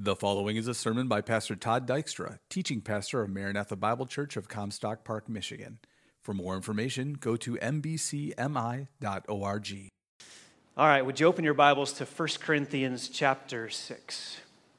The following is a sermon by Pastor Todd Dykstra, teaching pastor of Maranatha Bible Church of Comstock Park, Michigan. For more information, go to mbcmi.org. All right, would you open your Bibles to 1 Corinthians chapter 6?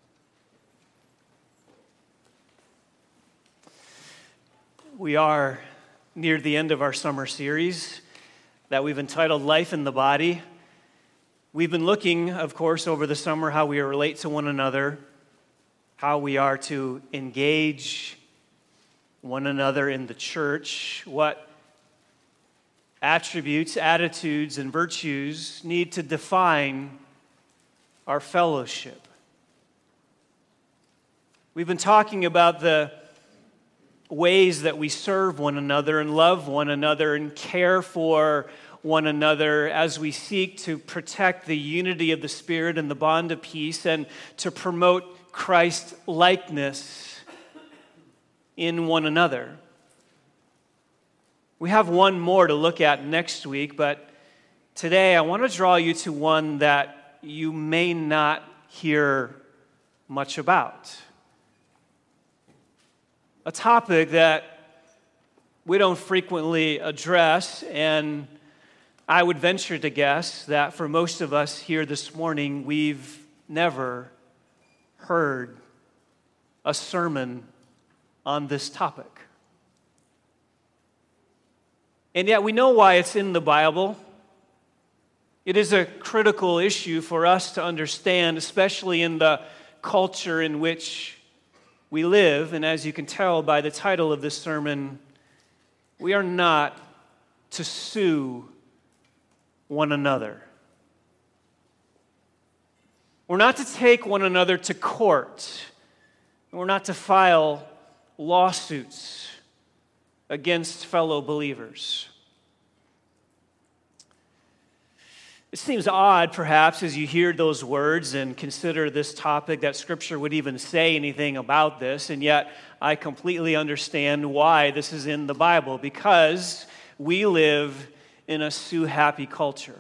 We are near the end of our summer series that we've entitled Life in the Body. We've been looking, of course, over the summer how we relate to one another, how we are to engage one another in the church, what attributes, attitudes, and virtues need to define our fellowship. We've been talking about the ways that we serve one another and love one another and care for one another as we seek to protect the unity of the Spirit and the bond of peace and to promote Christ's likeness in one another. We have one more to look at next week, but today I want to draw you to one that you may not hear much about. A topic that we don't frequently address, and I would venture to guess that for most of us here this morning, we've never heard a sermon on this topic. And yet we know why it's in the Bible. It is a critical issue for us to understand, especially in the culture in which we live. And as you can tell by the title of this sermon, we are not to sue one another. We're not to take one another to court. We're not to file lawsuits against fellow believers. It seems odd, perhaps, as you hear those words and consider this topic that Scripture would even say anything about this, and yet I completely understand why this is in the Bible, because we live in a sue-happy culture.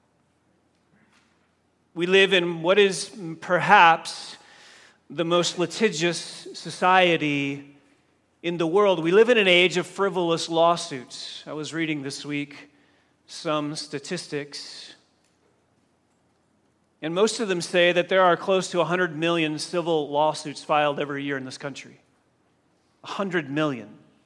We live in what is perhaps the most litigious society in the world. We live in an age of frivolous lawsuits. I was reading this week some statistics, and most of them say that there are close to 100 million civil lawsuits filed every year in this country. 100 million.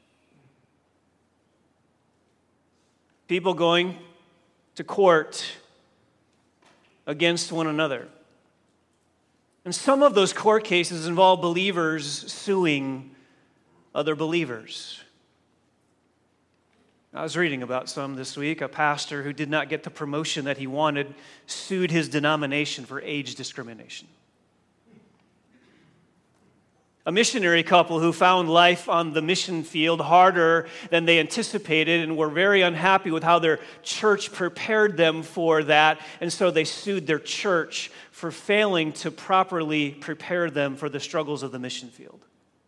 People going to court against one another. And some of those court cases involve believers suing other believers. I was reading about some this week. A pastor who did not get the promotion that he wanted sued his denomination for age discrimination. A missionary couple who found life on the mission field harder than they anticipated and were very unhappy with how their church prepared them for that, and so they sued their church for failing to properly prepare them for the struggles of the mission field.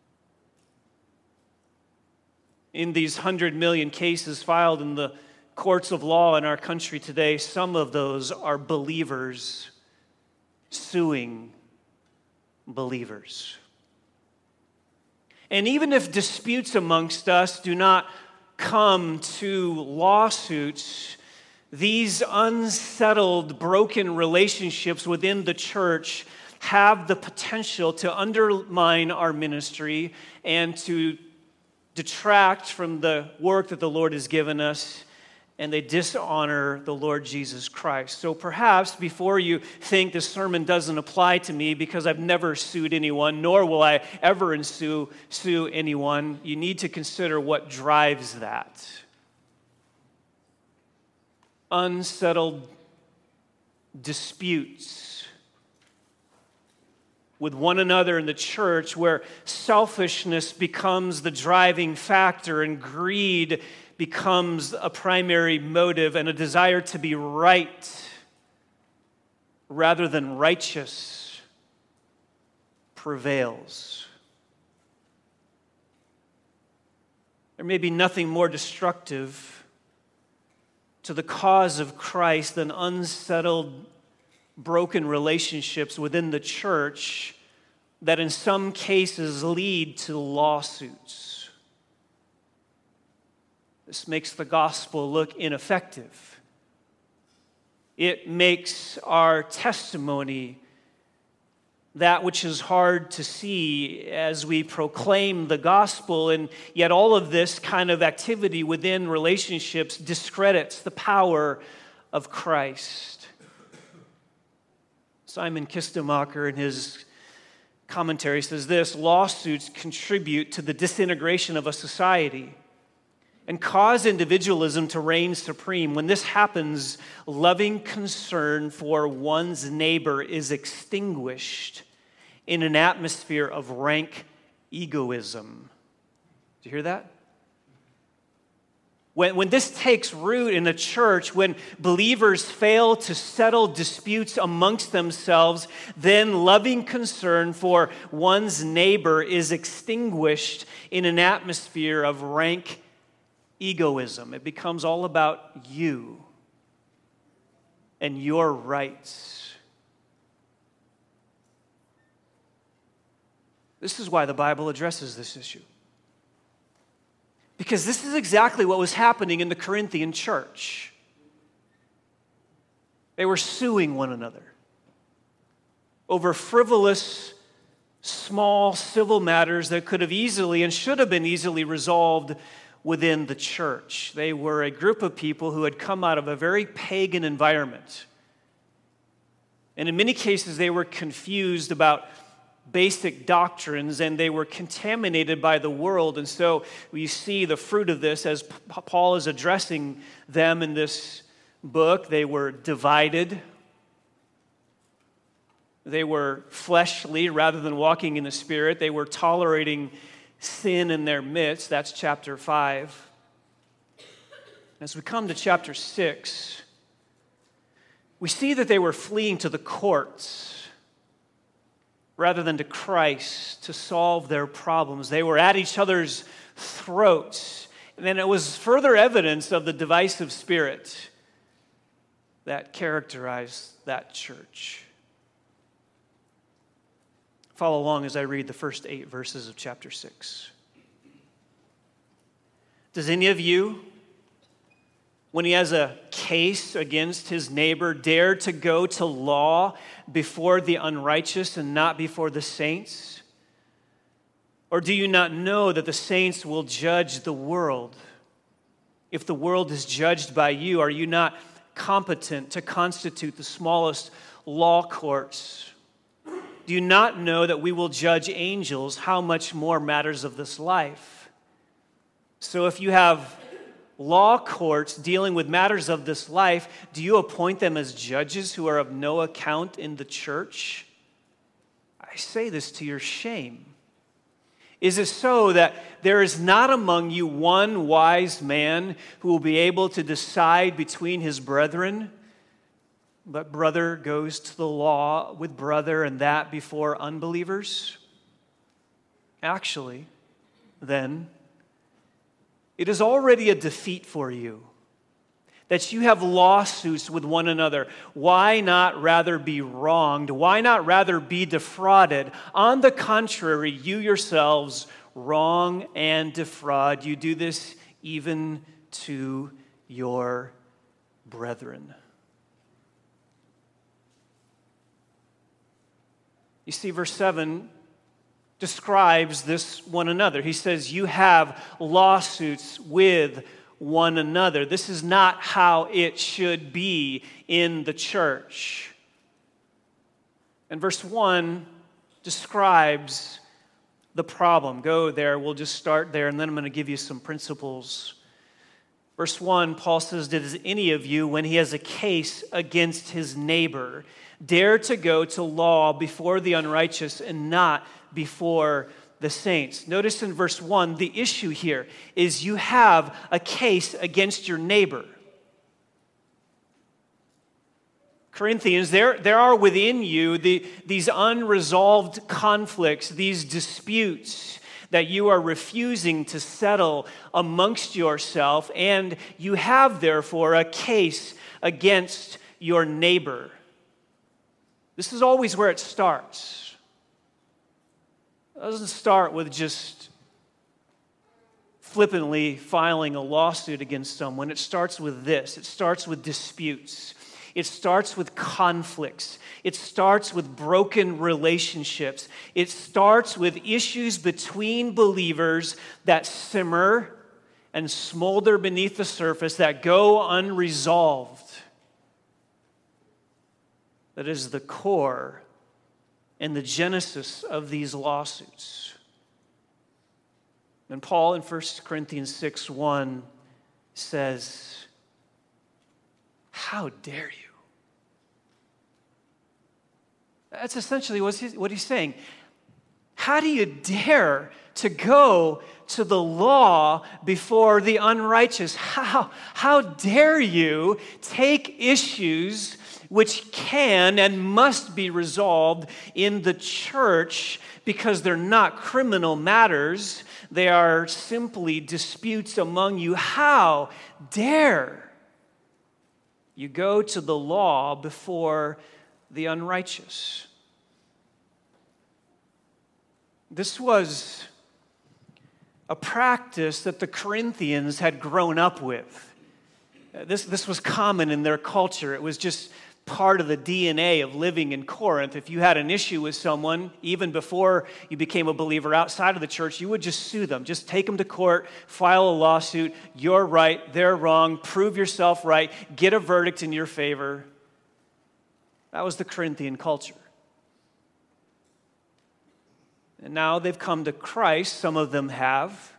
In these 100 million cases filed in the courts of law in our country today, some of those are believers suing believers. And even if disputes amongst us do not come to lawsuits, these unsettled, broken relationships within the church have the potential to undermine our ministry and to detract from the work that the Lord has given us, and they dishonor the Lord Jesus Christ. So perhaps before you think this sermon doesn't apply to me because I've never sued anyone, nor will I ever sue anyone, you need to consider what drives that. Unsettled disputes with one another in the church where selfishness becomes the driving factor and greed becomes a primary motive, and a desire to be right rather than righteous prevails. There may be nothing more destructive to the cause of Christ than unsettled, broken relationships within the church that in some cases lead to lawsuits. This makes the gospel look ineffective. It makes our testimony that which is hard to see as we proclaim the gospel, and yet all of this kind of activity within relationships discredits the power of Christ. Simon Kistemacher in his commentary says this: lawsuits contribute to the disintegration of a society and cause individualism to reign supreme. When this happens, loving concern for one's neighbor is extinguished in an atmosphere of rank egoism. Do you hear that? When this takes root in a church, when believers fail to settle disputes amongst themselves, then loving concern for one's neighbor is extinguished in an atmosphere of rank egoism. It becomes all about you and your rights. This is why the Bible addresses this issue. Because this is exactly what was happening in the Corinthian church. They were suing one another over frivolous, small civil matters that could have easily and should have been easily resolved within the church. They were a group of people who had come out of a very pagan environment. And in many cases, they were confused about basic doctrines, and they were contaminated by the world. And so we see the fruit of this as Paul is addressing them in this book. They were divided. They were fleshly rather than walking in the Spirit. They were tolerating sin in their midst. That's chapter 5. As we come to chapter 6, we see that they were fleeing to the courts rather than to Christ to solve their problems. They were at each other's throats. And then it was further evidence of the divisive spirit that characterized that church. Follow along as I read the first 8 verses of chapter 6. Does any of you, when he has a case against his neighbor, dare to go to law before the unrighteous and not before the saints? Or do you not know that the saints will judge the world? If the world is judged by you, are you not competent to constitute the smallest law courts? Do you not know that we will judge angels? How much more matters of this life? So if you have law courts dealing with matters of this life, do you appoint them as judges who are of no account in the church? I say this to your shame. Is it so that there is not among you one wise man who will be able to decide between his brethren? But brother goes to the law with brother, and that before unbelievers? Actually, then, it is already a defeat for you that you have lawsuits with one another. Why not rather be wronged? Why not rather be defrauded? On the contrary, you yourselves wrong and defraud. You do this even to your brethren. You see, verse 7 describes this one another. He says, you have lawsuits with one another. This is not how it should be in the church. And verse 1 describes the problem. Go there, we'll just start there, and then I'm going to give you some principles. Verse 1, Paul says, does any of you, when he has a case against his neighbor, dare to go to law before the unrighteous and not before the saints? Notice in verse 1, the issue here is you have a case against your neighbor. Corinthians, there are within you these unresolved conflicts, these disputes that you are refusing to settle amongst yourself, and you have therefore a case against your neighbor. This is always where it starts. It doesn't start with just flippantly filing a lawsuit against someone. It starts with this. It starts with disputes. It starts with conflicts. It starts with broken relationships. It starts with issues between believers that simmer and smolder beneath the surface, that go unresolved. That is the core and the genesis of these lawsuits. And Paul in 1 Corinthians 6:1 says, "How dare you?" That's essentially what he's saying. How do you dare to go to the law before the unrighteous? How dare you take issues which can and must be resolved in the church because they're not criminal matters, they are simply disputes among you? How dare you go to the law before the unrighteous? This was a practice that the Corinthians had grown up with. This was common in their culture. It was just part of the DNA of living in Corinth. If you had an issue with someone, even before you became a believer outside of the church, you would just sue them. Just take them to court, file a lawsuit. You're right, they're wrong. Prove yourself right. Get a verdict in your favor. That was the Corinthian culture. And now they've come to Christ, some of them have.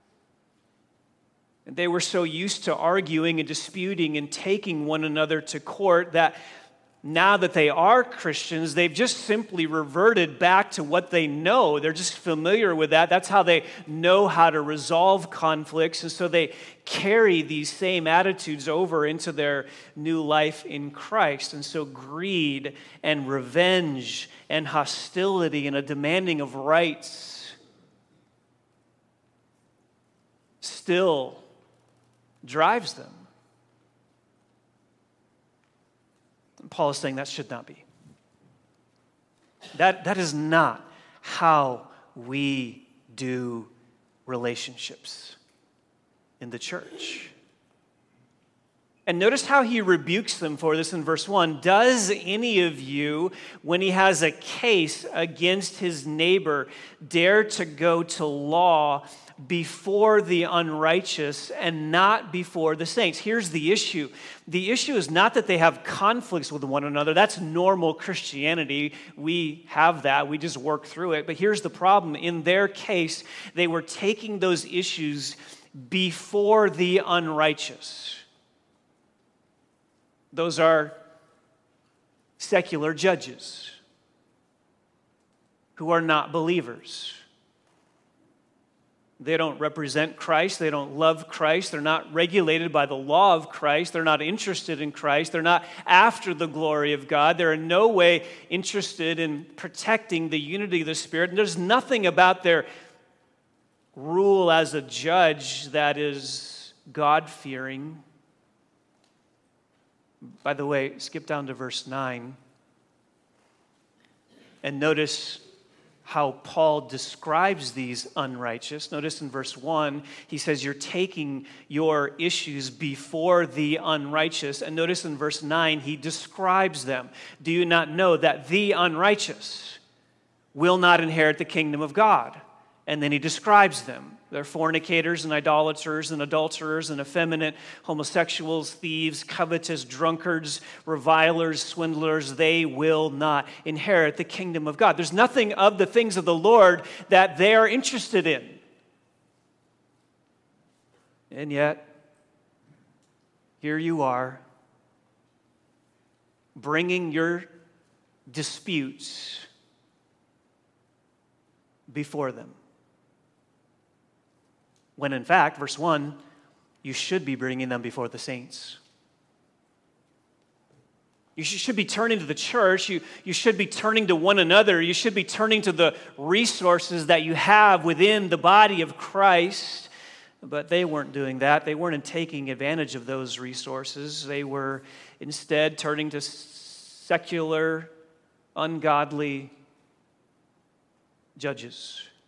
And they were so used to arguing and disputing and taking one another to court that now that they are Christians, they've just simply reverted back to what they know. They're just familiar with that. That's how they know how to resolve conflicts. And so they carry these same attitudes over into their new life in Christ. And so greed and revenge and hostility and a demanding of rights still drives them. Paul is saying that should not be. That is not how we do relationships in the church. And notice how he rebukes them for this in verse 1. Does any of you, when he has a case against his neighbor, dare to go to law before the unrighteous and not before the saints? Here's the issue. The issue is not that they have conflicts with one another. That's normal Christianity. We have that. We just work through it. But here's the problem. In their case, they were taking those issues before the unrighteous. Those are secular judges who are not believers. They don't represent Christ. They don't love Christ. They're not regulated by the law of Christ. They're not interested in Christ. They're not after the glory of God. They're in no way interested in protecting the unity of the Spirit. And there's nothing about their rule as a judge that is God-fearing. By the way, skip down to verse 9 and notice how Paul describes these unrighteous. Notice in verse 1, he says, you're taking your issues before the unrighteous. And notice in verse 9, he describes them. Do you not know that the unrighteous will not inherit the kingdom of God? And then he describes them. They're fornicators and idolaters and adulterers and effeminate, homosexuals, thieves, covetous, drunkards, revilers, swindlers. They will not inherit the kingdom of God. There's nothing of the things of the Lord that they are interested in. And yet, here you are, bringing your disputes before them. When in fact, verse 1, you should be bringing them before the saints. You should be turning to the church. You should be turning to one another. You should be turning to the resources that you have within the body of Christ. But they weren't doing that. They weren't taking advantage of those resources. They were instead turning to secular, ungodly judges.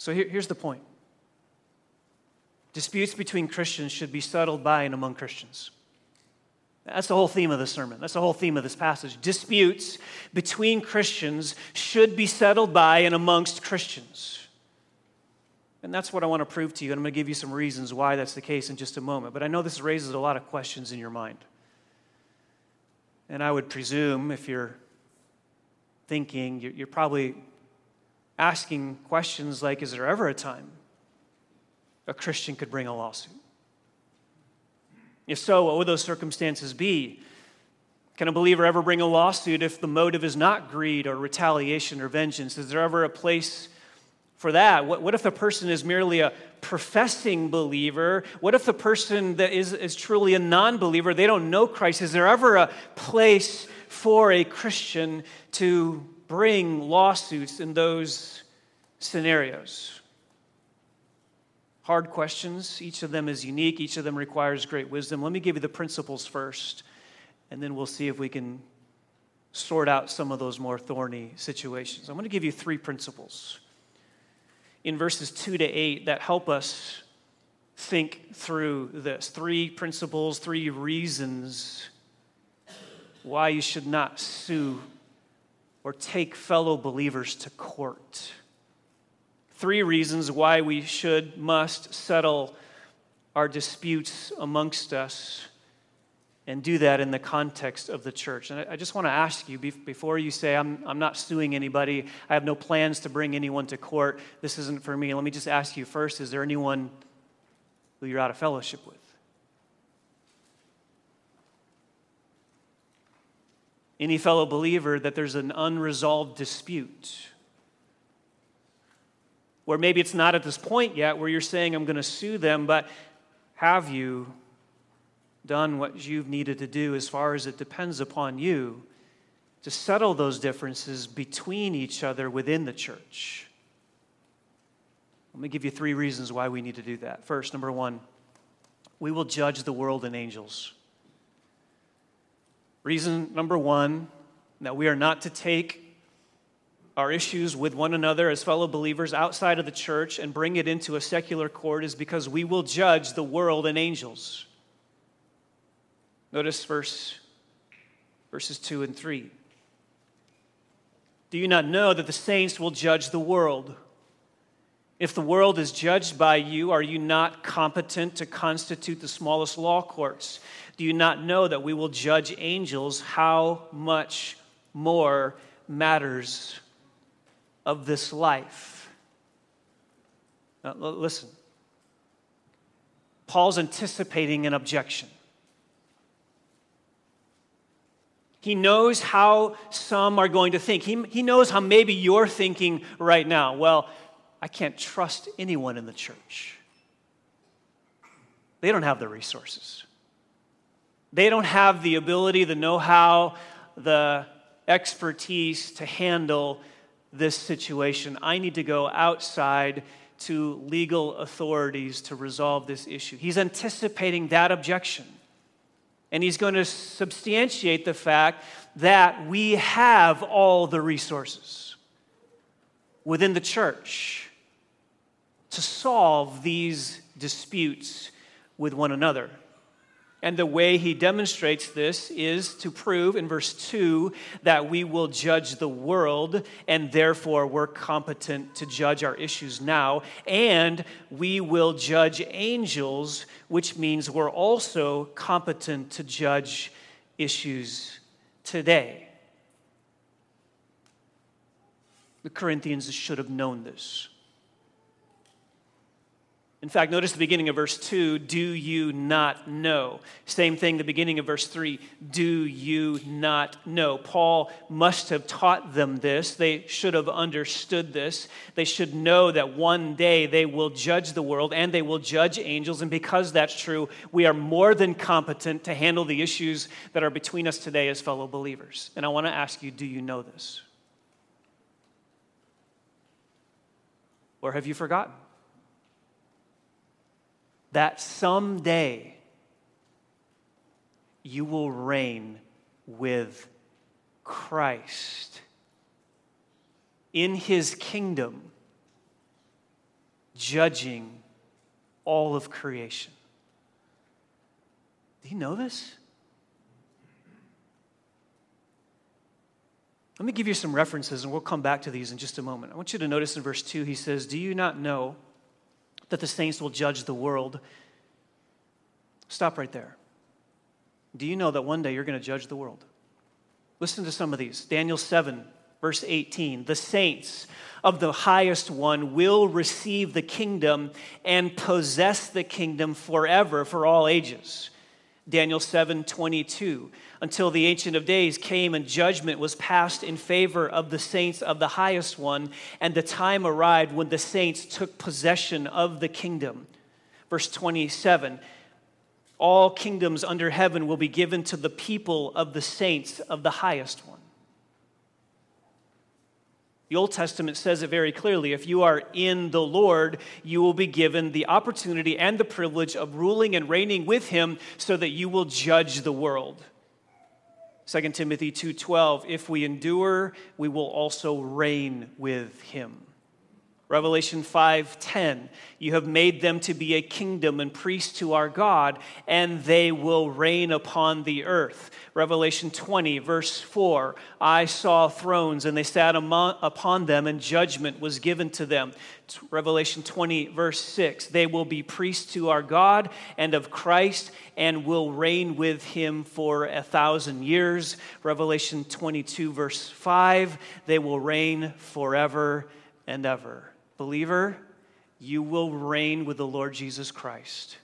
So here's the point. Disputes between Christians should be settled by and among Christians. That's the whole theme of the sermon. That's the whole theme of this passage. Disputes between Christians should be settled by and amongst Christians. And that's what I want to prove to you, and I'm going to give you some reasons why that's the case in just a moment. But I know this raises a lot of questions in your mind. And I would presume, if you're thinking, you're probably asking questions like, is there ever a time a Christian could bring a lawsuit? If so, what would those circumstances be? Can a believer ever bring a lawsuit if the motive is not greed or retaliation or vengeance? Is there ever a place for that? What if the person is merely a professing believer? What if the person that is truly a non-believer, they don't know Christ? Is there ever a place for a Christian to bring lawsuits in those scenarios? Hard questions. Each of them is unique. Each of them requires great wisdom. Let me give you the principles first, and then we'll see if we can sort out some of those more thorny situations. I'm going to give you 3 principles in verses 2 to 8 that help us think through this. 3 principles, 3 reasons why you should not sue or take fellow believers to court. 3 reasons why we must settle our disputes amongst us and do that in the context of the church. And I just want to ask you, before you say, I'm not suing anybody, I have no plans to bring anyone to court, this isn't for me, let me just ask you first, is there anyone who you're out of fellowship with? Any fellow believer that there's an unresolved dispute? Or maybe it's not at this point yet where you're saying, I'm going to sue them, but have you done what you've needed to do as far as it depends upon you to settle those differences between each other within the church? Let me give you 3 reasons why we need to do that. First, number 1, we will judge the world and angels. Reason number 1, that we are not to take our issues with one another as fellow believers outside of the church and bring it into a secular court is because we will judge the world and angels. Notice verses 2 and 3. Do you not know that the saints will judge the world? If the world is judged by you, are you not competent to constitute the smallest law courts? Do you not know that we will judge angels? How much more matters of this life? Now, listen. Paul's anticipating an objection. He knows how some are going to think. He knows how maybe you're thinking right now. Well, I can't trust anyone in the church. They don't have the resources. They don't have the ability, the know-how, the expertise to handle this situation. I need to go outside to legal authorities to resolve this issue. He's anticipating that objection. And he's going to substantiate the fact that we have all the resources within the church to solve these disputes with one another. And the way he demonstrates this is to prove in verse 2 that we will judge the world and therefore we're competent to judge our issues now. And we will judge angels, which means we're also competent to judge issues today. The Corinthians should have known this. In fact, notice the beginning of verse 2, do you not know? Same thing, the beginning of verse 3, do you not know? Paul must have taught them this. They should have understood this. They should know that one day they will judge the world and they will judge angels. And because that's true, we are more than competent to handle the issues that are between us today as fellow believers. And I want to ask you, do you know this? Or have you forgotten that someday you will reign with Christ in his kingdom judging all of creation. Do you know this? Let me give you some references, and we'll come back to these in just a moment. I want you to notice in verse 2, he says, "Do you not know that the saints will judge the world?" Stop right there. Do you know that one day you're going to judge the world? Listen to some of these. Daniel 7, verse 18. "The saints of the highest one will receive the kingdom and possess the kingdom forever for all ages." Daniel 7:22, "Until the Ancient of Days came and judgment was passed in favor of the saints of the highest one, and the time arrived when the saints took possession of the kingdom." Verse 27, "All kingdoms under heaven will be given to the people of the saints of the highest one." The Old Testament says it very clearly. If you are in the Lord, you will be given the opportunity and the privilege of ruling and reigning with him so that you will judge the world. 2 Timothy 2:12, "If we endure, we will also reign with him." Revelation 5:10, "You have made them to be a kingdom and priests to our God, and they will reign upon the earth." Revelation 20, verse 4, "I saw thrones, and they sat upon them, and judgment was given to them." Revelation 20, verse 6, "They will be priests to our God and of Christ, and will reign with him for 1,000 years. Revelation 22, verse 5, "They will reign forever and ever." Believer, you will reign with the Lord Jesus Christ.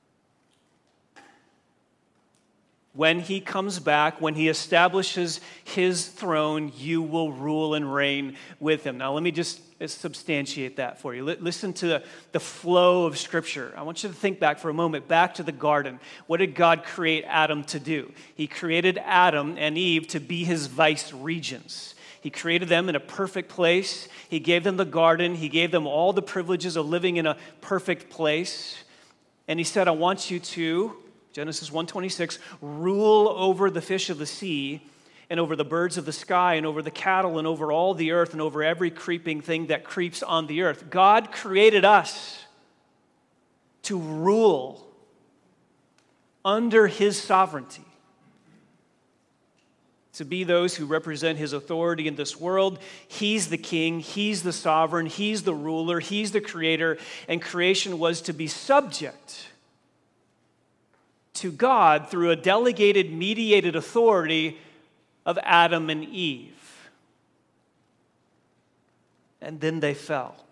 When he comes back, when he establishes his throne, you will rule and reign with him. Now, let me just substantiate that for you. Listen to the flow of Scripture. I want you to think back for a moment, back to the garden. What did God create Adam to do? He created Adam and Eve to be his vice regents. He created them in a perfect place. He gave them the garden. He gave them all the privileges of living in a perfect place. And he said, "I want you to," Genesis 1:26, "rule over the fish of the sea and over the birds of the sky and over the cattle and over all the earth and over every creeping thing that creeps on the earth." God created us to rule under his sovereignty, to be those who represent his authority in this world. He's the king, he's the sovereign, he's the ruler, he's the creator, and creation was to be subject to God through a delegated, mediated authority of Adam and Eve. And then they fell.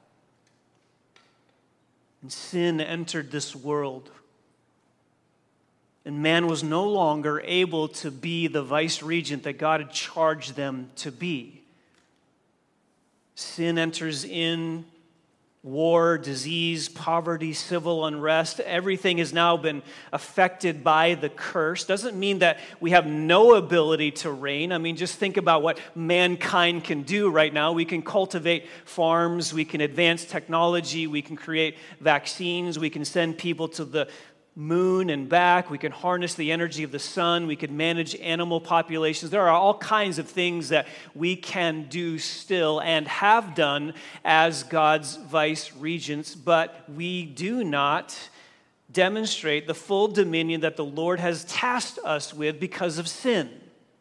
And sin entered this world. And man was no longer able to be the vice regent that God had charged them to be. Sin enters in. War, disease, poverty, civil unrest, everything has now been affected by the curse. Doesn't mean that we have no ability to reign. I mean, just think about what mankind can do right now. We can cultivate farms, we can advance technology, we can create vaccines, we can send people to the moon and back, we can harness the energy of the sun, we can manage animal populations. There are all kinds of things that we can do still and have done as God's vice regents, but we do not demonstrate the full dominion that the Lord has tasked us with because of sin.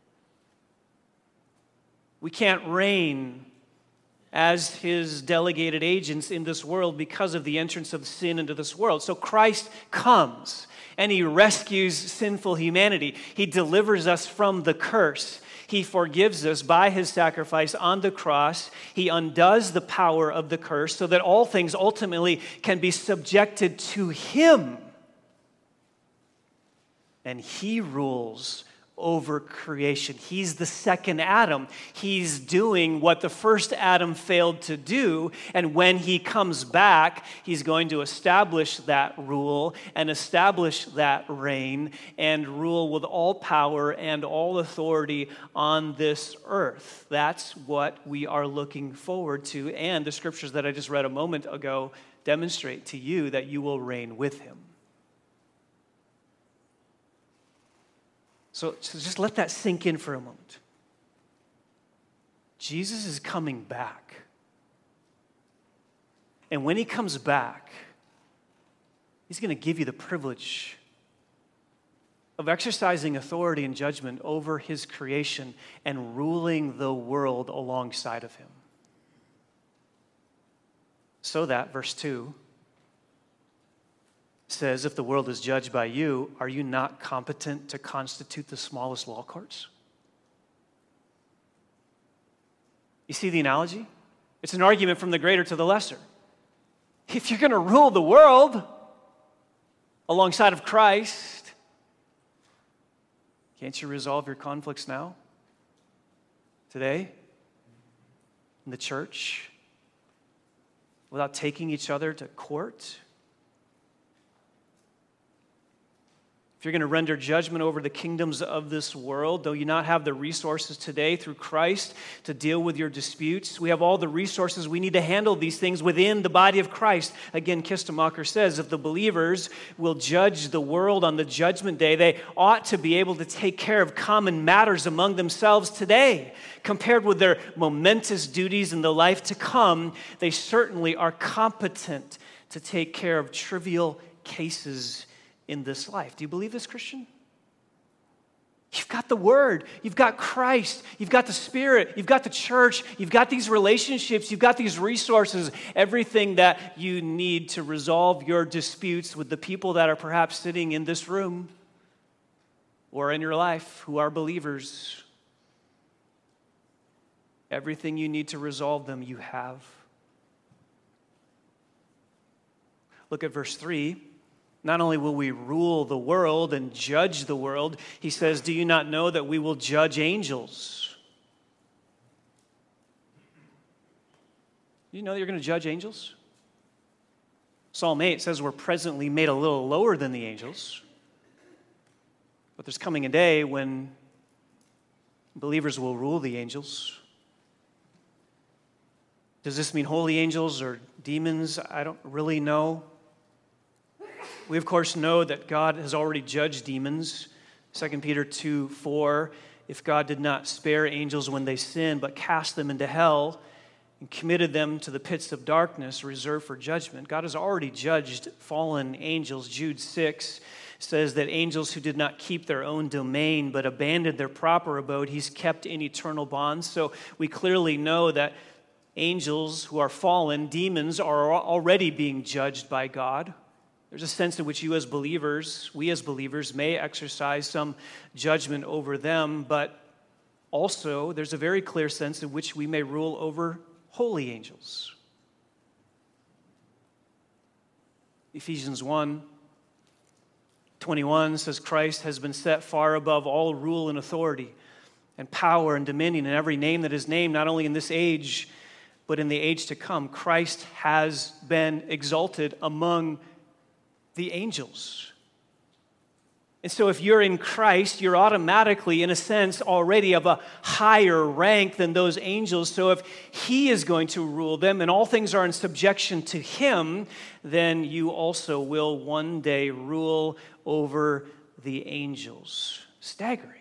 We can't reign as his delegated agents in this world because of the entrance of sin into this world. So Christ comes and he rescues sinful humanity. He delivers us from the curse. He forgives us by his sacrifice on the cross. He undoes the power of the curse so that all things ultimately can be subjected to him. And he rules over creation. He's the second Adam. He's doing what the first Adam failed to do. And when he comes back, he's going to establish that rule and establish that reign and rule with all power and all authority on this earth. That's what we are looking forward to. And the scriptures that I just read a moment ago demonstrate to you that you will reign with him. So just let that sink in for a moment. Jesus is coming back. And when he comes back, he's going to give you the privilege of exercising authority and judgment over his creation and ruling the world alongside of him. So that, verse 2 says, if the world is judged by you, are you not competent to constitute the smallest law courts? You see the analogy? It's an argument from the greater to the lesser. If you're going to rule the world alongside of Christ, can't you resolve your conflicts now? Today? In the church? Without taking each other to court? If you're going to render judgment over the kingdoms of this world, though you not have the resources today through Christ to deal with your disputes, we have all the resources we need to handle these things within the body of Christ. Again, Kistemacher says, if the believers will judge the world on the judgment day, they ought to be able to take care of common matters among themselves today. Compared with their momentous duties in the life to come, they certainly are competent to take care of trivial cases in this life. Do you believe this, Christian? You've got the Word, you've got Christ, you've got the Spirit, you've got the church, you've got these relationships, you've got these resources, everything that you need to resolve your disputes with the people that are perhaps sitting in this room or in your life who are believers. Everything you need to resolve them, you have. Look at verse 3. Not only will we rule the world and judge the world, he says, do you not know that we will judge angels? You know you're going to judge angels? Psalm 8 says we're presently made a little lower than the angels. But there's coming a day when believers will rule the angels. Does this mean holy angels or demons? I don't really know. We, of course, know that God has already judged demons. 2 Peter 2:4, if God did not spare angels when they sinned, but cast them into hell and committed them to the pits of darkness reserved for judgment. God has already judged fallen angels. Jude 6 says that angels who did not keep their own domain but abandoned their proper abode, he's kept in eternal bonds. So we clearly know that angels who are fallen, demons, are already being judged by God. There's a sense in which we as believers may exercise some judgment over them, but also there's a very clear sense in which we may rule over holy angels. Ephesians 1:21 says, Christ has been set far above all rule and authority and power and dominion and every name that is named, not only in this age, but in the age to come. Christ has been exalted among the angels. And so if you're in Christ, you're automatically, in a sense, already of a higher rank than those angels. So if he is going to rule them and all things are in subjection to him, then you also will one day rule over the angels. Staggering.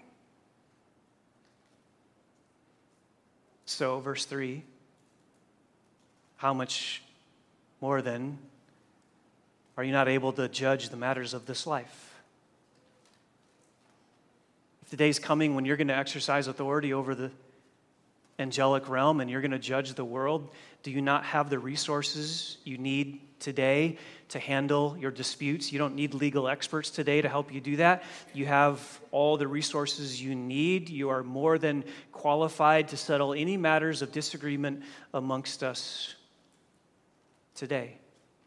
So, verse 3, how much more then are you not able to judge the matters of this life? If the day's coming when you're going to exercise authority over the angelic realm and you're going to judge the world, do you not have the resources you need today to handle your disputes? You don't need legal experts today to help you do that. You have all the resources you need. You are more than qualified to settle any matters of disagreement amongst us today.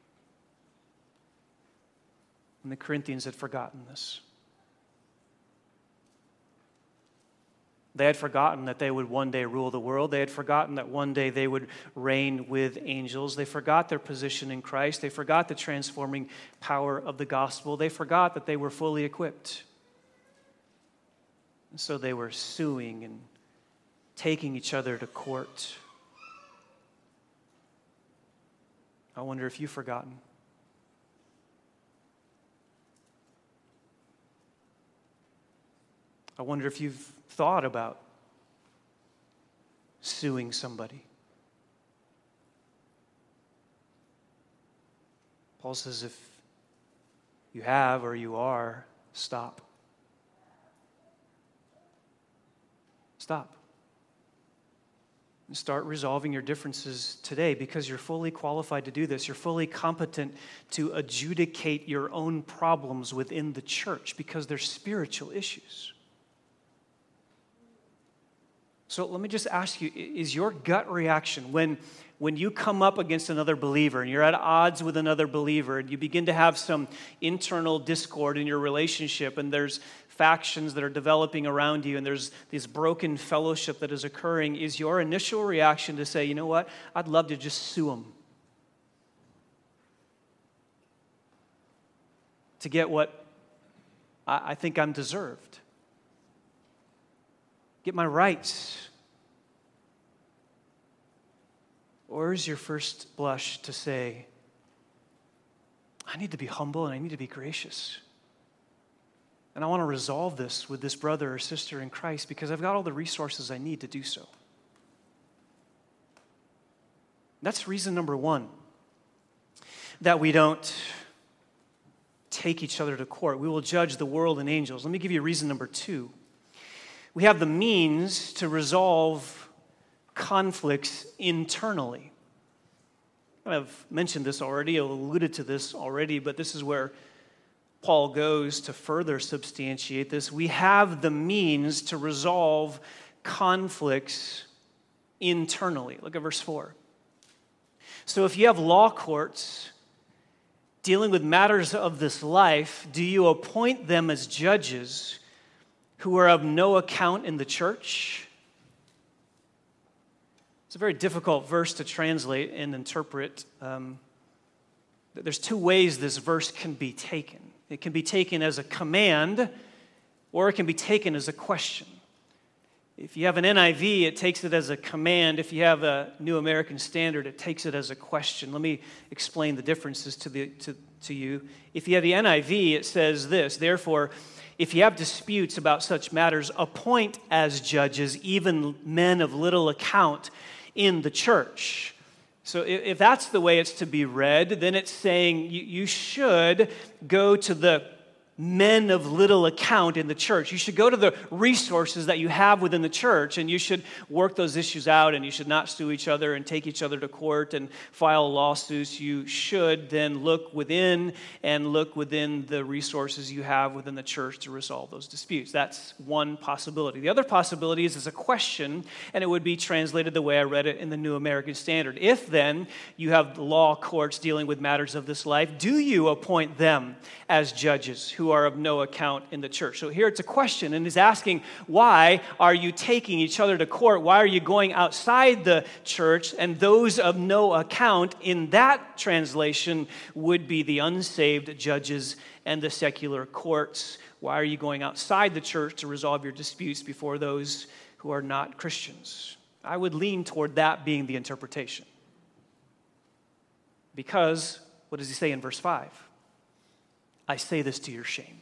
And the Corinthians had forgotten this. They had forgotten that they would one day rule the world. They had forgotten that one day they would reign with angels. They forgot their position in Christ. They forgot the transforming power of the gospel. They forgot that they were fully equipped. And so they were suing and taking each other to court. I wonder if you've forgotten. I wonder if you've thought about suing somebody. Paul says, if you have or you are, stop. Stop. And start resolving your differences today, because you're fully qualified to do this. You're fully competent to adjudicate your own problems within the church because they're spiritual issues. So let me just ask you, is your gut reaction when you come up against another believer and you're at odds with another believer and you begin to have some internal discord in your relationship and there's factions that are developing around you and there's this broken fellowship that is occurring, is your initial reaction to say, you know what, I'd love to just sue them to get what I think I'm deserved? Get my rights? Or is your first blush to say, I need to be humble and I need to be gracious? And I want to resolve this with this brother or sister in Christ because I've got all the resources I need to do so. That's reason number one, that we don't take each other to court. We will judge the world and angels. Let me give you reason number two. We have the means to resolve conflicts internally. I've mentioned this already, alluded to this already, but this is where Paul goes to further substantiate this. We have the means to resolve conflicts internally. Look at verse 4. So if you have law courts dealing with matters of this life, do you appoint them as judges who are of no account in the church? It's a very difficult verse to translate and interpret. There's two ways this verse can be taken. It can be taken as a command, or it can be taken as a question. If you have an NIV, it takes it as a command. If you have a New American Standard, it takes it as a question. Let me explain the differences to you. If you have the NIV, it says this: therefore, if you have disputes about such matters, appoint as judges even men of little account in the church. So if that's the way it's to be read, then it's saying you should go to the men of little account in the church. You should go to the resources that you have within the church, and you should work those issues out, and you should not sue each other and take each other to court and file lawsuits. You should then look within the resources you have within the church to resolve those disputes. That's one possibility. The other possibility is as a question, and it would be translated the way I read it in the New American Standard. If then you have law courts dealing with matters of this life, do you appoint them as judges who are of no account in the church? So here it's a question, and he's asking, why are you taking each other to court? Why are you going outside the church? And those of no account in that translation would be the unsaved judges and the secular courts. Why are you going outside the church to resolve your disputes before those who are not Christians? I would lean toward that being the interpretation. Because, what does he say in verse 5? I say this to your shame.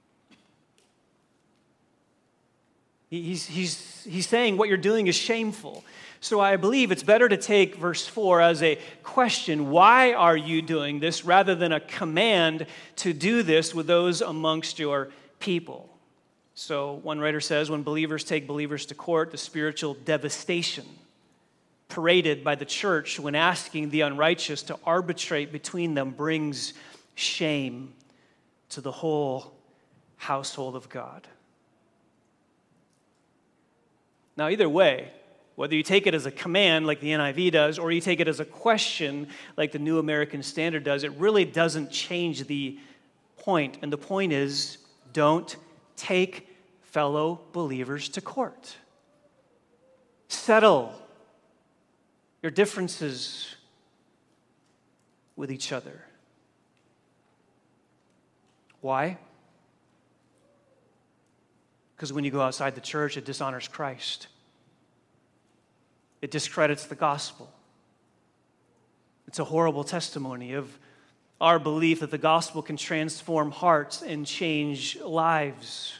He's saying what you're doing is shameful. So I believe it's better to take verse 4 as a question, why are you doing this, rather than a command to do this with those amongst your people. So one writer says, when believers take believers to court, the spiritual devastation paraded by the church when asking the unrighteous to arbitrate between them brings shame to the whole household of God. Now, either way, whether you take it as a command like the NIV does, or you take it as a question like the New American Standard does, it really doesn't change the point. And the point is, don't take fellow believers to court. Settle your differences with each other. Why? Because when you go outside the church, it dishonors Christ. It discredits the gospel. It's a horrible testimony of our belief that the gospel can transform hearts and change lives.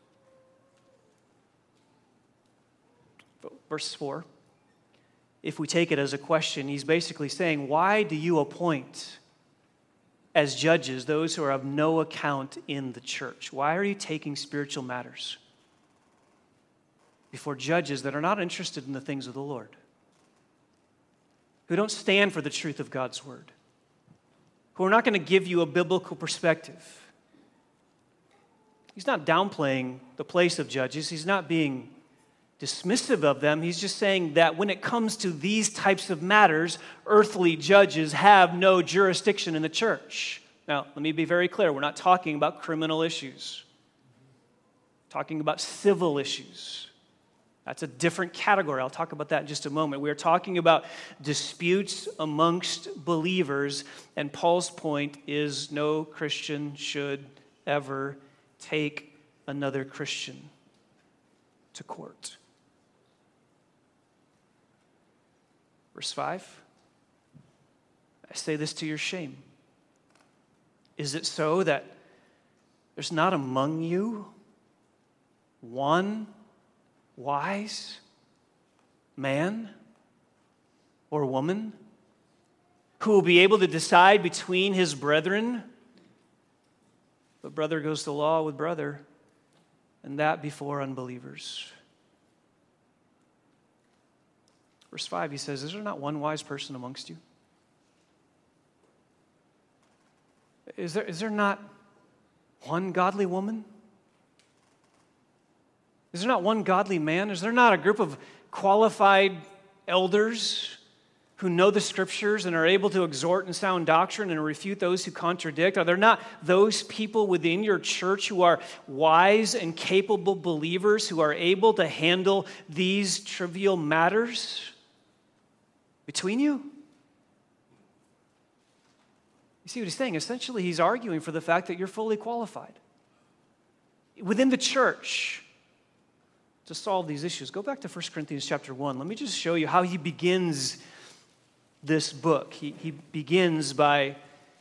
Verse 4, if we take it as a question, he's basically saying, why do you appoint as judges those who are of no account in the church? Why are you taking spiritual matters before judges that are not interested in the things of the Lord, who don't stand for the truth of God's word, who are not going to give you a biblical perspective? He's not downplaying the place of judges. He's not being dismissive of them. He's just saying that when it comes to these types of matters, earthly judges have no jurisdiction in the church. Now, let me be very clear. We're not talking about criminal issues. We're talking about civil issues. That's a different category. I'll talk about that in just a moment. We are talking about disputes amongst believers, and Paul's point is no Christian should ever take another Christian to court. Verse 5, I say this to your shame. Is it so that there's not among you one wise man or woman who will be able to decide between his brethren? But brother goes to law with brother, and that before unbelievers. Verse 5, he says, is there not one wise person amongst you? Is there not one godly woman? Is there not one godly man? Is there not a group of qualified elders who know the Scriptures and are able to exhort in sound doctrine and refute those who contradict? Are there not those people within your church who are wise and capable believers who are able to handle these trivial matters between you? You see what he's saying? Essentially, he's arguing for the fact that you're fully qualified within the church to solve these issues. Go back to 1 Corinthians chapter 1. Let me just show you how he begins this book. He begins by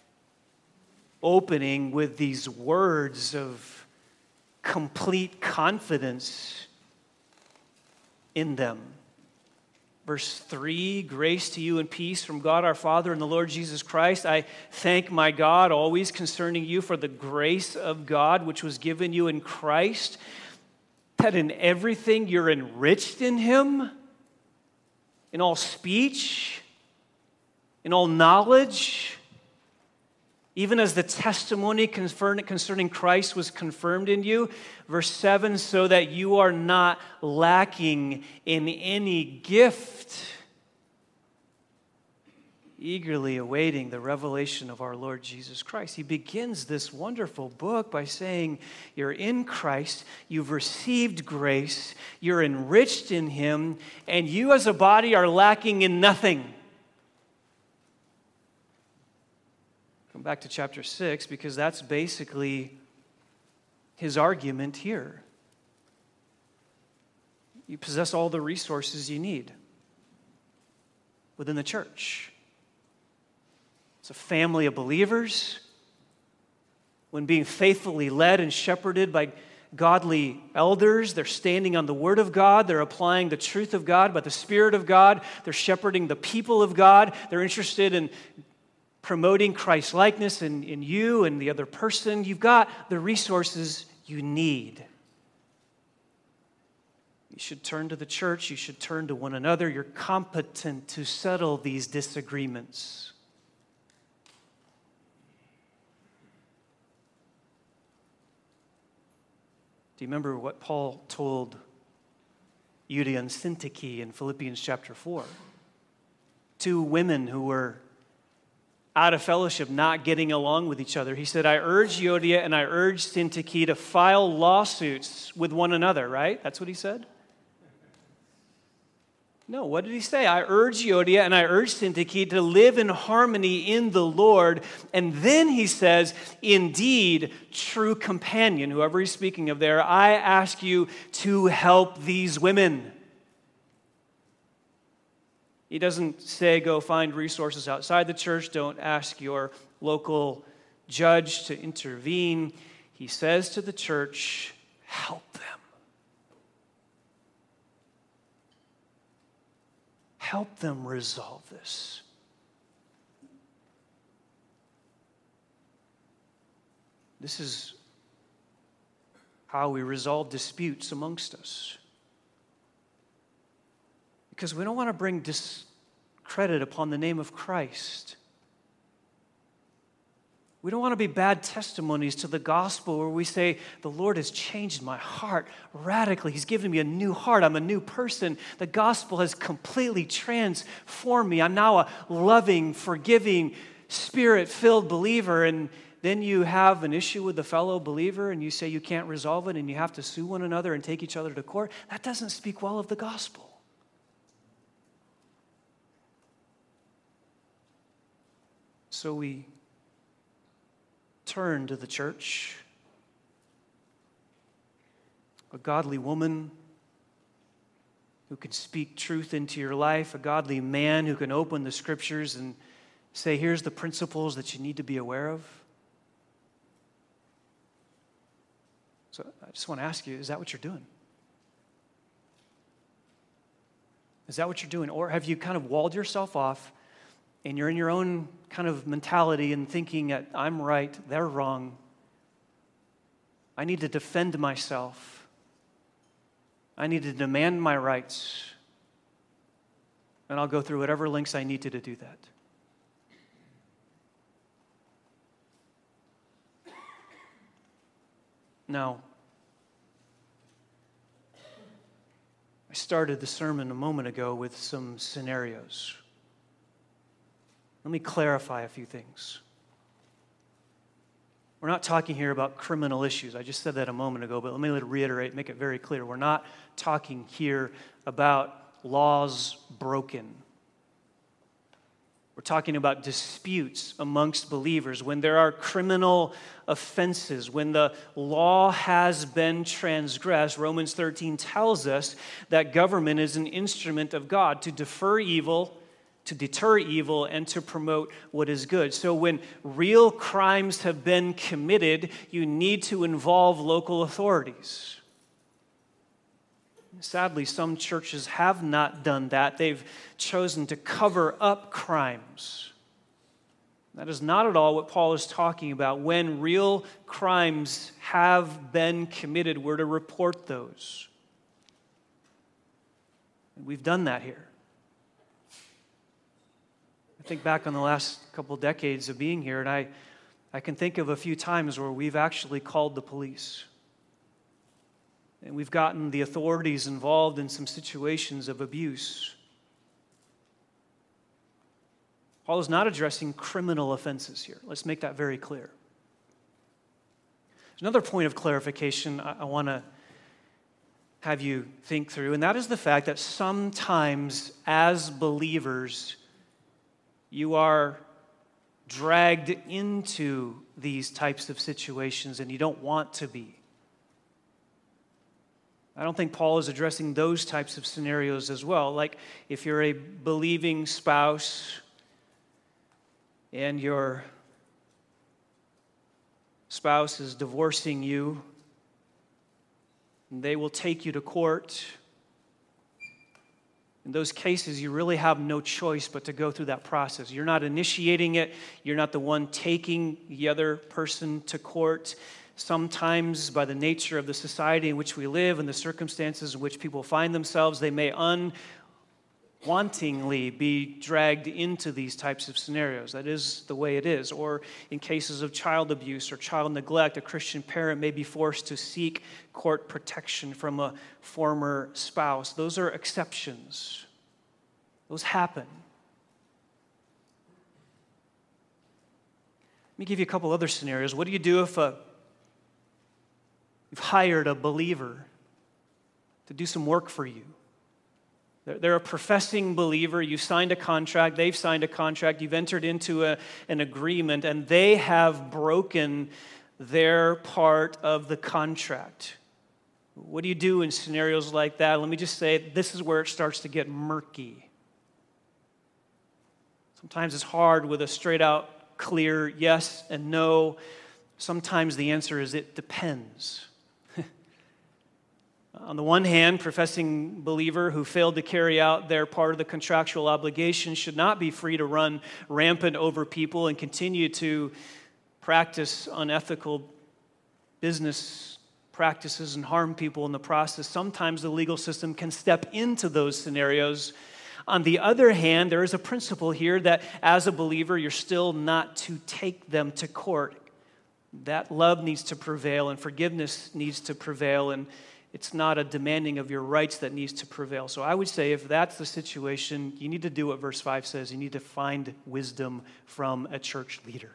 opening with these words of complete confidence in them. Verse 3, grace to you and peace from God our Father and the Lord Jesus Christ. I thank my God always concerning you for the grace of God which was given you in Christ, that in everything you're enriched in him, in all speech, in all knowledge, even as the testimony concerning Christ was confirmed in you. Verse 7, so that you are not lacking in any gift, eagerly awaiting the revelation of our Lord Jesus Christ. He begins this wonderful book by saying, you're in Christ, you've received grace, you're enriched in him, and you as a body are lacking in nothing. Come back to chapter 6, because that's basically his argument here. You possess all the resources you need within the church. It's a family of believers. When being faithfully led and shepherded by godly elders, they're standing on the Word of God, they're applying the truth of God by the Spirit of God, they're shepherding the people of God, they're interested in promoting Christ's likeness in you and the other person. You've got the resources you need. You should turn to the church. You should turn to one another. You're competent to settle these disagreements. Do you remember what Paul told Euodia and Syntyche in Philippians chapter 4? Two women who were out of fellowship, not getting along with each other. He said, I urge Euodia and I urge Syntyche to file lawsuits with one another, right? That's what he said? No, what did he say? I urge Euodia and I urge Syntyche to live in harmony in the Lord. And then he says, indeed, true companion, whoever he's speaking of there, I ask you to help these women. He doesn't say go find resources outside the church. Don't ask your local judge to intervene. He says to the church, help them. Help them resolve this. This is how we resolve disputes amongst us. Because we don't want to bring discredit upon the name of Christ. We don't want to be bad testimonies to the gospel where we say, the Lord has changed my heart radically. He's given me a new heart. I'm a new person. The gospel has completely transformed me. I'm now a loving, forgiving, Spirit-filled believer. And then you have an issue with a fellow believer and you say you can't resolve it and you have to sue one another and take each other to court. That doesn't speak well of the gospel. So we turn to the church, a godly woman who can speak truth into your life, a godly man who can open the scriptures and say, here's the principles that you need to be aware of. So I just want to ask you, is that what you're doing? Is that what you're doing? Or have you kind of walled yourself off and you're in your own kind of mentality and thinking that I'm right, they're wrong. I need to defend myself. I need to demand my rights. And I'll go through whatever lengths I need to do that. Now, I started the sermon a moment ago with some scenarios. Let me clarify a few things. We're not talking here about criminal issues. I just said that a moment ago, but let me reiterate, make it very clear. We're not talking here about laws broken. We're talking about disputes amongst believers when there are criminal offenses, when the law has been transgressed. Romans 13 tells us that government is an instrument of God to defer evil, to deter evil, and to promote what is good. So when real crimes have been committed, you need to involve local authorities. Sadly, some churches have not done that. They've chosen to cover up crimes. That is not at all what Paul is talking about. When real crimes have been committed, we're to report those. And we've done that here. I think back on the last couple decades of being here, and I can think of a few times where we've actually called the police. And we've gotten the authorities involved in some situations of abuse. Paul is not addressing criminal offenses here. Let's make that very clear. There's another point of clarification I want to have you think through, and that is the fact that sometimes as believers, you are dragged into these types of situations and you don't want to be. I don't think Paul is addressing those types of scenarios as well. Like if you're a believing spouse and your spouse is divorcing you, and they will take you to court. In those cases, you really have no choice but to go through that process. You're not initiating it. You're not the one taking the other person to court. Sometimes, by the nature of the society in which we live and the circumstances in which people find themselves, they may unwantingly be dragged into these types of scenarios. That is the way it is. Or in cases of child abuse or child neglect, a Christian parent may be forced to seek court protection from a former spouse. Those are exceptions. Those happen. Let me give you a couple other scenarios. What do you do if you've hired a believer to do some work for you? They're a professing believer. You signed a contract. They've signed a contract. You've entered into an agreement, and they have broken their part of the contract. What do you do in scenarios like that? Let me just say, this is where it starts to get murky. Sometimes it's hard with a straight-out, clear yes and no. Sometimes the answer is it depends. On the one hand, professing believer who failed to carry out their part of the contractual obligation should not be free to run rampant over people and continue to practice unethical business practices and harm people in the process. Sometimes the legal system can step into those scenarios. On the other hand, there is a principle here that as a believer, you're still not to take them to court. That love needs to prevail and forgiveness needs to prevail, and it's not a demanding of your rights that needs to prevail. So I would say if that's the situation, you need to do what verse 5 says. You need to find wisdom from a church leader.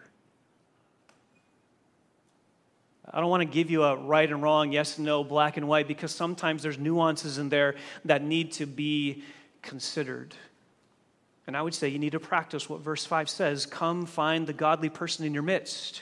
I don't want to give you a right and wrong, yes, no, black and white, because sometimes there's nuances in there that need to be considered. And I would say you need to practice what verse 5 says. Come find the godly person in your midst.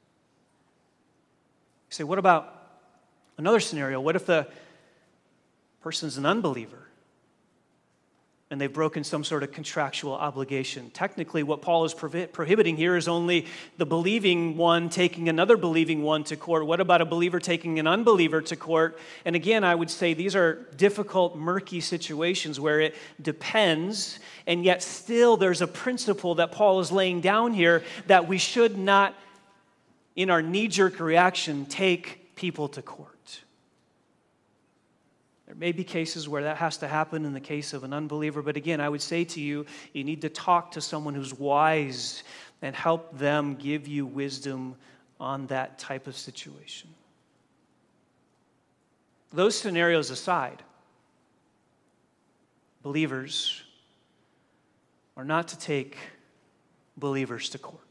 You say, what about another scenario? What if the person's an unbeliever and they've broken some sort of contractual obligation? Technically, what Paul is prohibiting here is only the believing one taking another believing one to court. What about a believer taking an unbeliever to court? And again, I would say these are difficult, murky situations where it depends, and yet still there's a principle that Paul is laying down here that we should not, in our knee-jerk reaction, take people to court. There may be cases where that has to happen in the case of an unbeliever, but again, I would say to you, you need to talk to someone who's wise and help them give you wisdom on that type of situation. Those scenarios aside, believers are not to take believers to court.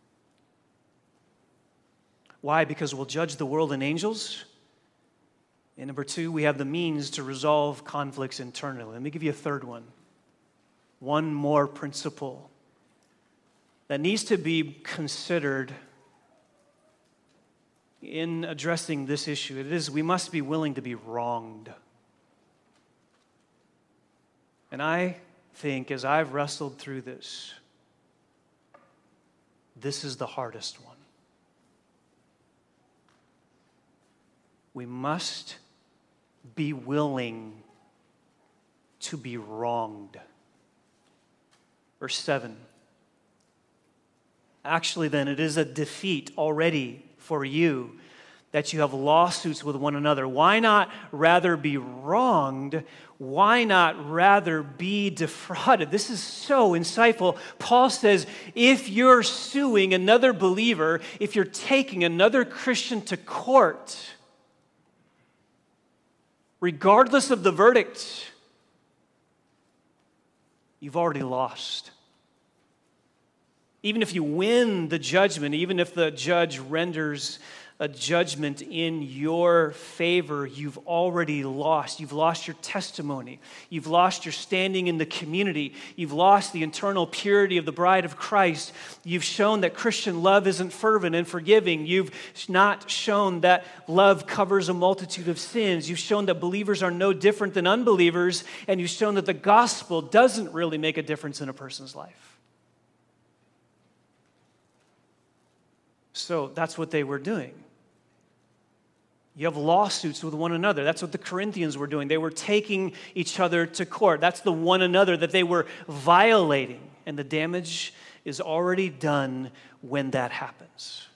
Why? Because we'll judge the world and angels. And number two, we have the means to resolve conflicts internally. Let me give you a third one. One more principle that needs to be considered in addressing this issue. It is, we must be willing to be wronged. And I think as I've wrestled through this, this is the hardest one. We must be willing to be wronged. Verse 7. Actually, then, it is a defeat already for you that you have lawsuits with one another. Why not rather be wronged? Why not rather be defrauded? This is so insightful. Paul says, if you're suing another believer, if you're taking another Christian to court, regardless of the verdict, you've already lost. Even if you win the judgment, even if the judge renders a judgment in your favor, you've already lost. You've lost your testimony. You've lost your standing in the community. You've lost the internal purity of the bride of Christ. You've shown that Christian love isn't fervent and forgiving. You've not shown that love covers a multitude of sins. You've shown that believers are no different than unbelievers, and you've shown that the gospel doesn't really make a difference in a person's life. So that's what they were doing. You have lawsuits with one another. That's what the Corinthians were doing. They were taking each other to court. That's the one another that they were violating. And the damage is already done when that happens.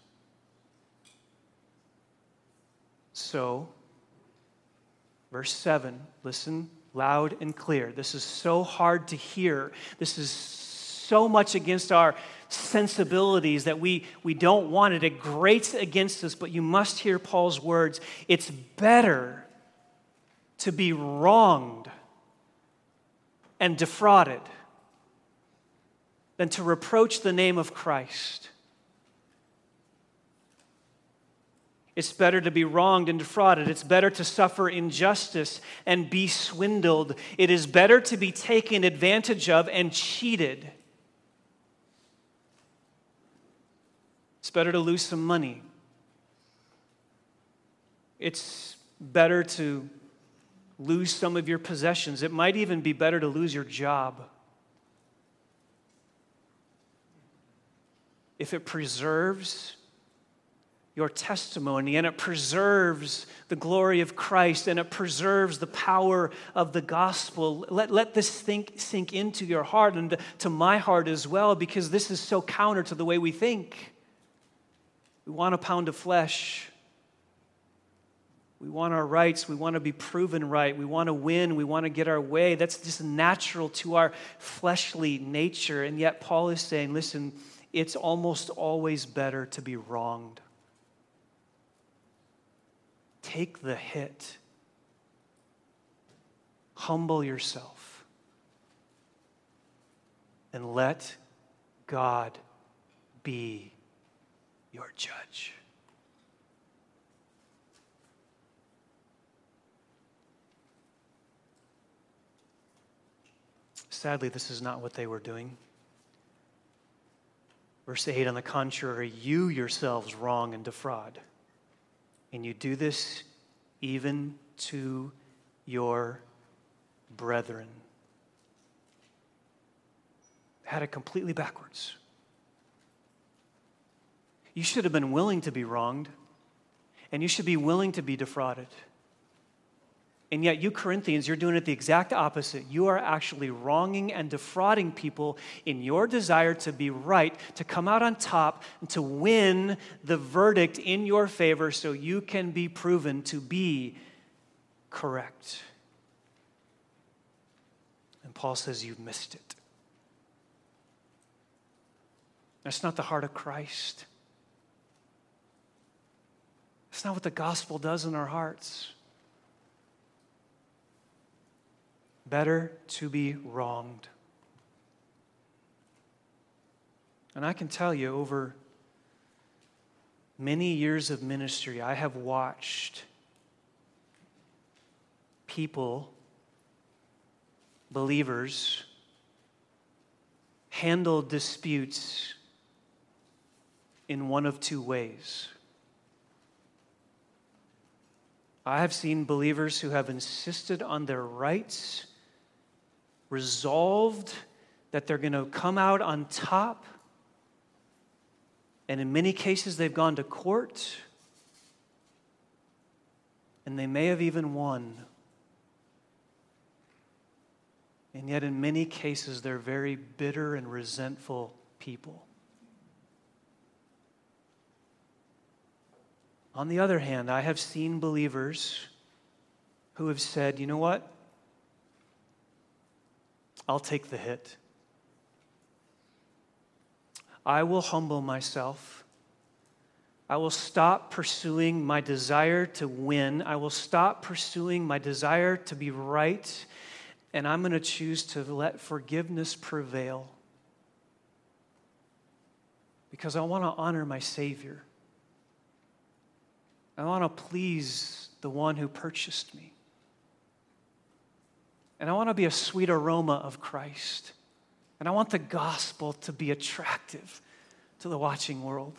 So, verse 7, listen loud and clear. This is so hard to hear. This is so much against our sensibilities that we don't want it. It grates against us, but you must hear Paul's words. It's better to be wronged and defrauded than to reproach the name of Christ. It's better to be wronged and defrauded. It's better to suffer injustice and be swindled. It is better to be taken advantage of and cheated. It's better to lose some money. It's better to lose some of your possessions. It might even be better to lose your job if it preserves your testimony and it preserves the glory of Christ and it preserves the power of the gospel. Let this sink into your heart and to my heart as well, because this is so counter to the way we think. We want a pound of flesh We want our rights. We want to be proven right. We want to win. We want to get our way. That's just natural to our fleshly nature. And yet Paul is saying, listen, it's almost always better to be wronged. Take the hit. Humble yourself. And let God be your judge. Sadly, this is not what they were doing. Verse 8, on the contrary, you yourselves wrong and defraud, and you do this even to your brethren. Had it completely backwards. You should have been willing to be wronged, and you should be willing to be defrauded. And yet you Corinthians, you're doing it the exact opposite. You are actually wronging and defrauding people in your desire to be right, to come out on top, and to win the verdict in your favor so you can be proven to be correct. And Paul says you've missed it. That's not the heart of Christ. That's not what the gospel does in our hearts. Better to be wronged. And I can tell you, over many years of ministry, I have watched people, believers, handle disputes in one of two ways. I have seen believers who have insisted on their rights, resolved that they're going to come out on top, and in many cases they've gone to court, and they may have even won. And yet in many cases they're very bitter and resentful people. On the other hand, I have seen believers who have said, you know what? I'll take the hit. I will humble myself. I will stop pursuing my desire to win. I will stop pursuing my desire to be right. And I'm going to choose to let forgiveness prevail. Because I want to honor my Savior. I want to please the one who purchased me. And I want to be a sweet aroma of Christ. And I want the gospel to be attractive to the watching world.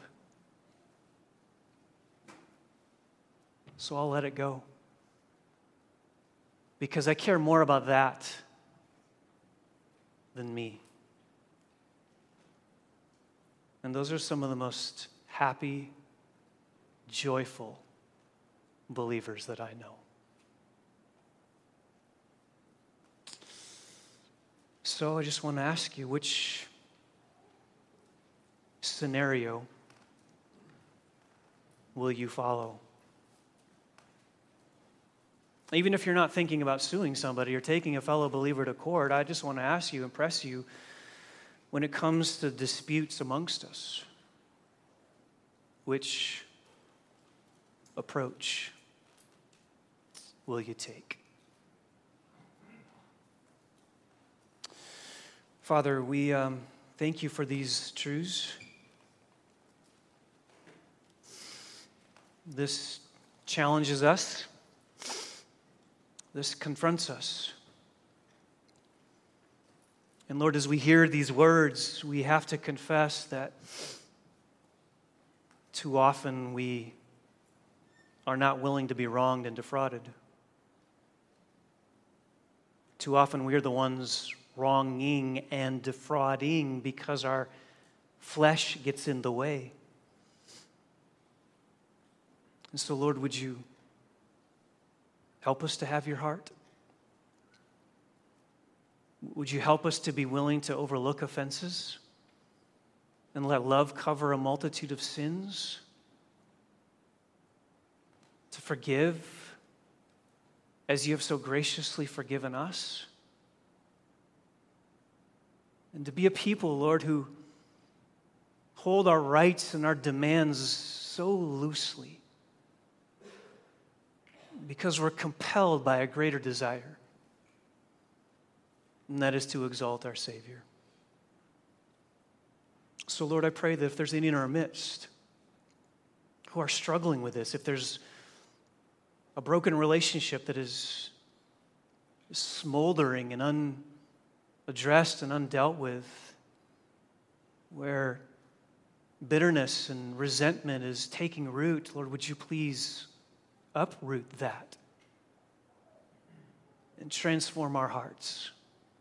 So I'll let it go. Because I care more about that than me. And those are some of the most happy, joyful believers that I know. So I just want to ask you, which scenario will you follow? Even if you're not thinking about suing somebody or taking a fellow believer to court, I just want to ask you, impress you, when it comes to disputes amongst us, which approach will you take? Father, we thank you for these truths. This challenges us. This confronts us. And Lord, as we hear these words, we have to confess that too often we are not willing to be wronged and defrauded. Too often we are the ones wronging and defrauding because our flesh gets in the way. And so, Lord, would you help us to have your heart? Would you help us to be willing to overlook offenses and let love cover a multitude of sins? To forgive as you have so graciously forgiven us. And to be a people, Lord, who hold our rights and our demands so loosely because we're compelled by a greater desire, and that is to exalt our Savior. So, Lord, I pray that if there's any in our midst who are struggling with this, if there's a broken relationship that is smoldering and unaddressed and undealt with, where bitterness and resentment is taking root, Lord, would you please uproot that and transform our hearts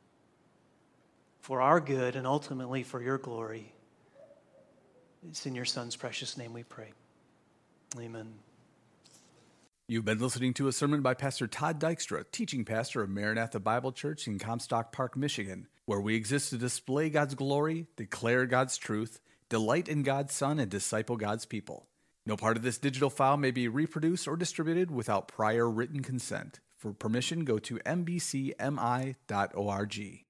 for our good and ultimately for your glory. It's in your Son's precious name we pray. Amen. You've been listening to a sermon by Pastor Todd Dykstra, teaching pastor of Maranatha Bible Church in Comstock Park, Michigan, where we exist to display God's glory, declare God's truth, delight in God's Son, and disciple God's people. No part of this digital file may be reproduced or distributed without prior written consent. For permission, go to mbcmi.org.